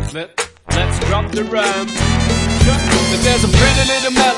Let's drop the rhyme. But there's a pretty little melody